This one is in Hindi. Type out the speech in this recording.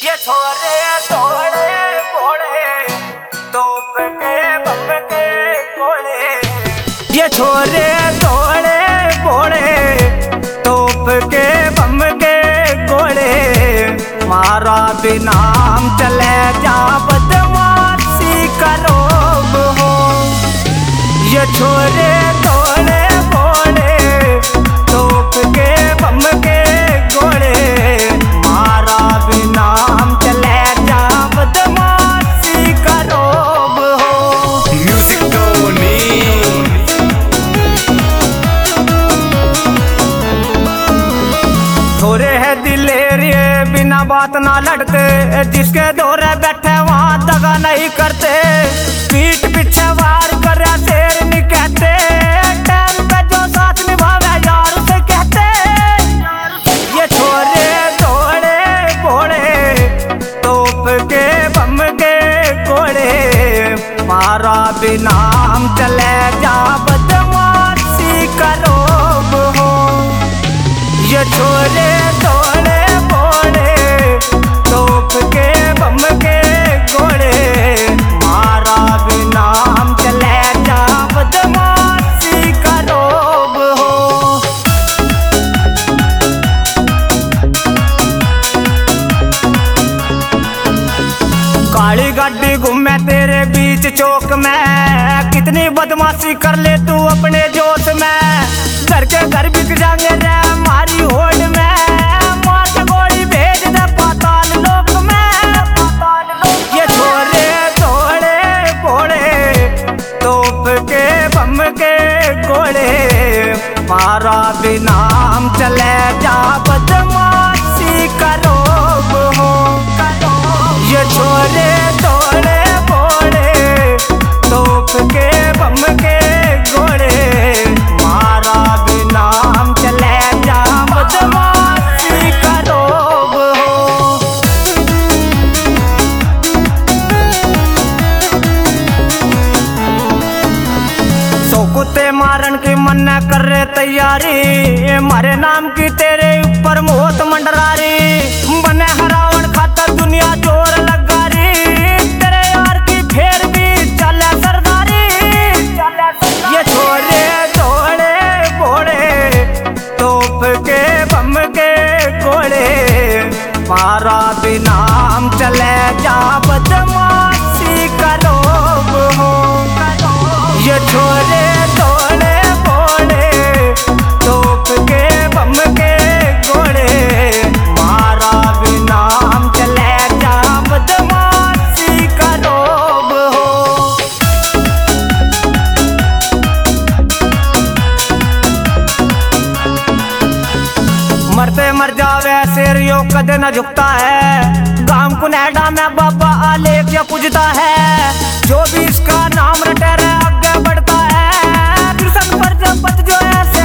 ये छोरे तोड़े बोड़े तोप के बम के गोले। ये छोरे तोड़े बोड़े तोप के बम के गोले। मारा बिना हम चले जा बदमाशी करो हो। ये छोरे तोड़े बोड़े तोप के बम के गोले। मारा बिना हम चले जा बदमाशी करो हो। म्यूजिक टोनी थोड़े है दिलेर ये बिना बात ना लड़ते। जिसके दौरे बैठे वहाँ दगा नहीं करते। पीठ पीछे वार कर शेर नहीं कहते। टाइम पे जो साथ निभावे यार से कहते। ये छोरे तोड़े बोड़े तोप के बम के गोले। मारा बिना हम चले जा बदमाशी करो हो। ये छोरे तोड़े बोड़े तोप के बम के गोले। मारा बिना हम चले जा बदमाशी करो हो। काली गाड़ी घूमे तेरे बीच चौक में। कितनी बदमाशी कर ले तू अपने जोश में। घर के घर बिक जाएंगे रे हमारी होड़ में। मार के गोली भेज दे पाताल लोक में। ये छोरे तोड़े बोड़े तोप के बम के गोले। मारा बिना हम चले जा बदमाशी करो हो। ये छोरे तोड़े बोड़े तोप के बम के गोले। मारा बिना हम चले जा बदमाशी करो हो। सौ कुत्ते मारन की मन कर रहे तैयारी। मारे नाम की तेरे ऊपर मोहत मंडरारी। बने हरावन खातर दुनिया जोर लगा रही। तेरे यार की फेर भी चले सरदारी। ये छोरे तोड़े बोड़े तोप के बम के गोले। मारा बिना हम चले जा बदमाशी करो हो। ये छोरे तोड़े बोड़े तोप के बम के गोले। मारा बिना हम चले जा बदमाशी करो हो। मरते मर जावे शेर यो कदे न झुकता है। गांव कुनैडा में बाबा आलेख या पूजता है। जो भी इसका नाम रटे रहे आगे बढ़ता है। कृष्ण प्रजापति जो ऐसे